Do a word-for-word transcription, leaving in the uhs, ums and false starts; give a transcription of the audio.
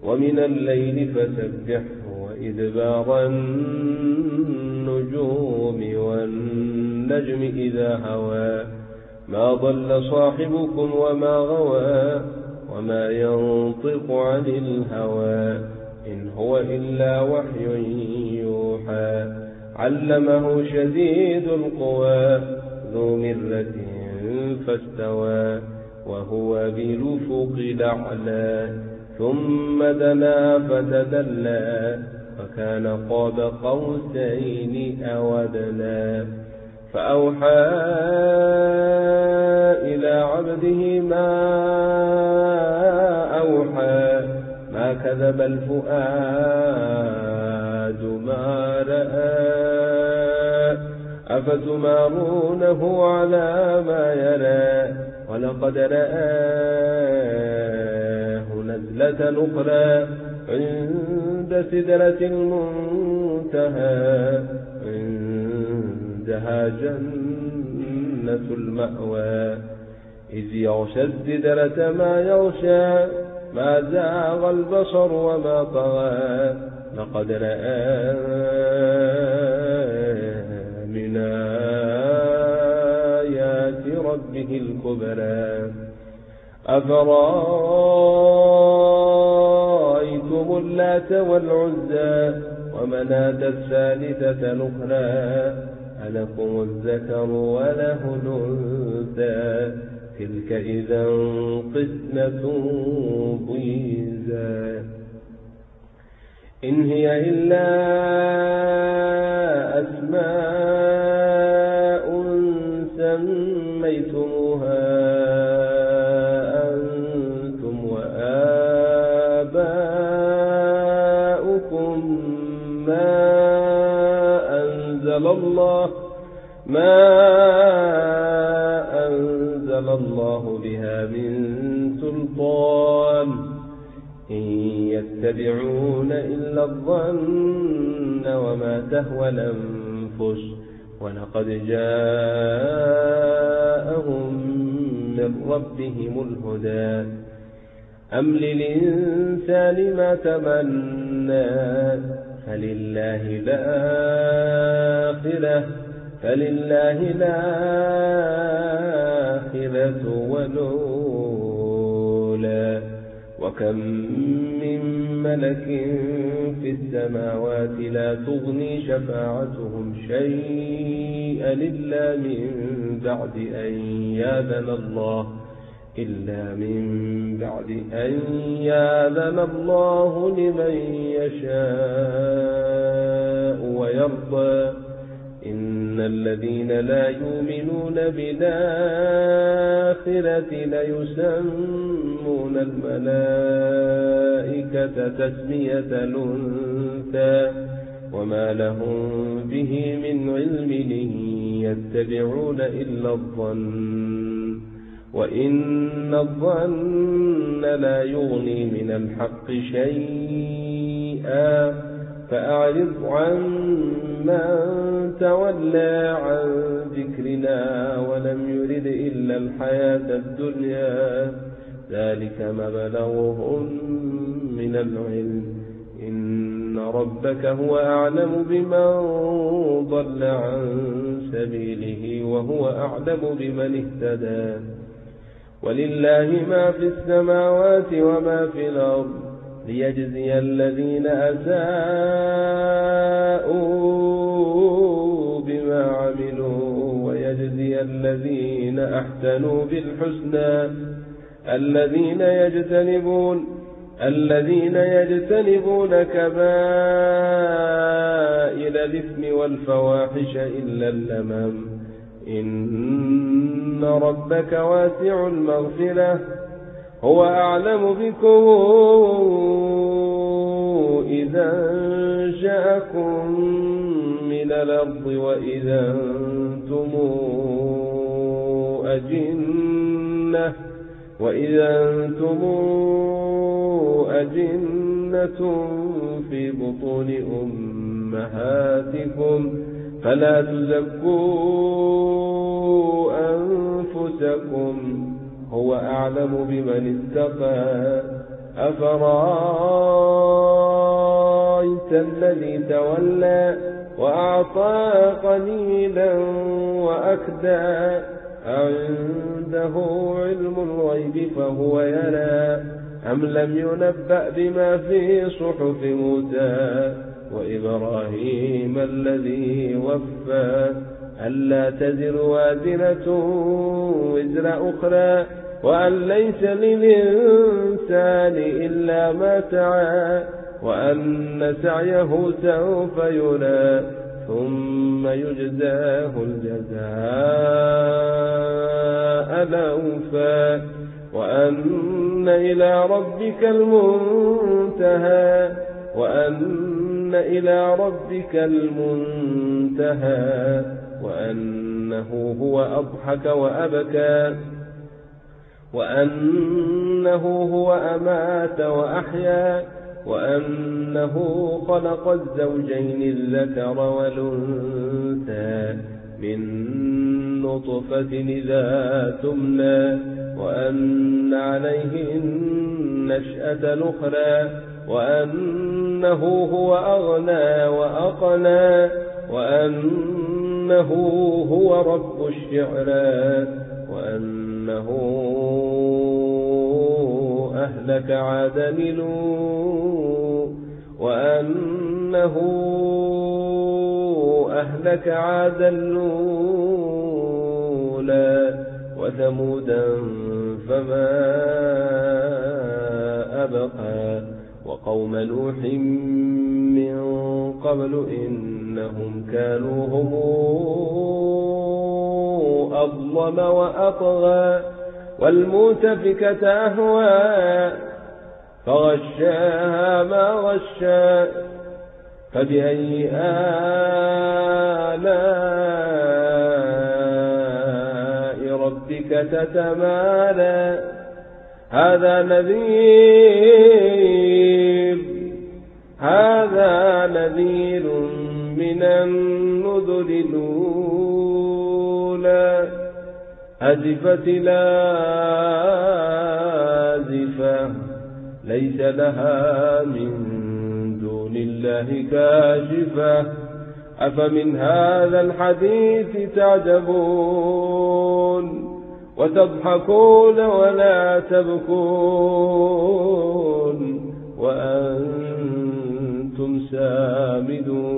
ومن الليل فسبحه وإدبار النجوم والنجم إذا هوى ما ضل صاحبكم وما غوى وما ينطق عن الهوى إن هو إلا وحي يوحى علمه شديد القوى ذو مرة فاستوى وهو بالأفق الأعلى ثم دنا فتدلى فكان قاب قوسين أو أدنى فأوحى إلى عبده ما أوحى ما كذب الفؤاد ما رأى أفتمارونه على ما يرى ولقد رآه نزلة أخرى عند سدرة المنتهى عندها جنة المأوى إذ يغشى السدرة ما يغشى ما زاغ البصر وما طغى لقد رأى من آيات ربه الكبرى أفرأيتم اللات والعزى ومناة الثالثة الأخرى ألكم الذكر وله الأنثى تلك إذا قسمة ضيزى إن هي إلا أسماء سميتموها أنتم وآباؤكم ما أنزل الله ما أنزل الله بها من سلطان إن يتبعون إلا الظن وما تهوى الأنفس ولقد جاءهم من ربهم الهدى أم للإنسان ما تمنى فلله الآخرة فلله الآخرة والأولى وكم من ملك في السماوات لا تغني شفاعتهم شيئا إلا من بعد أن يأذن الله إلا من بعد أن يأذن الله لمن يشاء ويرضى إن الذين لا يؤمنون بالآخرة ليسمون الملائكة تسمية الأنثى وما لهم به من علم إن يتبعون إلا الظن وإن الظن لا يغني من الحق شيئا فأعرض عن من تولى عن ذكرنا ولم يرد إلا الحياة الدنيا ذلك مبلغهم من العلم إن ربك هو أعلم بمن ضل عن سبيله وهو أعلم بمن اهتدى ولله ما في السماوات وما في الأرض ليجزي الذين أساءوا بما عملوا ويجزي الذين أحسنوا بالحسنى الذين يجتنبون الذين يجتنبون كبائر الإثم والفواحش إلا اللمم إن ربك واسع المغفرة هو أعلم بكم إذا أنشأكم من الأرض وإذا أنتم أجنة وإذا أنتم أجنة في بطون أمهاتكم فلا تزكوا أنفسكم هو أعلم بمن اتقى أفرأيت الذي تولى وأعطى قليلا وأكدى عنده علم الغيب فهو يرى أم لم ينبأ بما في صحف موسى وإبراهيم الذي وفى ألا تزر وازرة وزر أخرى وأن ليس للإنسان إلا ما سعى وأن سعيه سوف يرى ثم يجزاه الجزاء الأوفى وأن إلى ربك المنتهى وأن إلى ربك المنتهى وأنه هو أضحك وأبكى وأنه هو أمات وأحيا وأنه خلق الزوجين الذكر والأنثى من نطفة إذا تمنى وأن عليه النشأة الأخرى وأنه هو أغنى وأقنى وأنه هو رب الشعرى وأنه أهلك عادا لوط وأنه أهلك عادا الأولى وثمودا فما أبقى وقوم نوح من قبل إنهم كانوا هم أظلم وأطغى والمؤتفكة أهوى فغشاها ما غشى فبأي آلاء ربك تتمارى هذا نذير هذا نذير من النذر الأولى أزفت لازفة ليس لها من دون الله كاشفة أفمن هذا الحديث تعجبون وتضحكون ولا تبكون وأنتم سامدون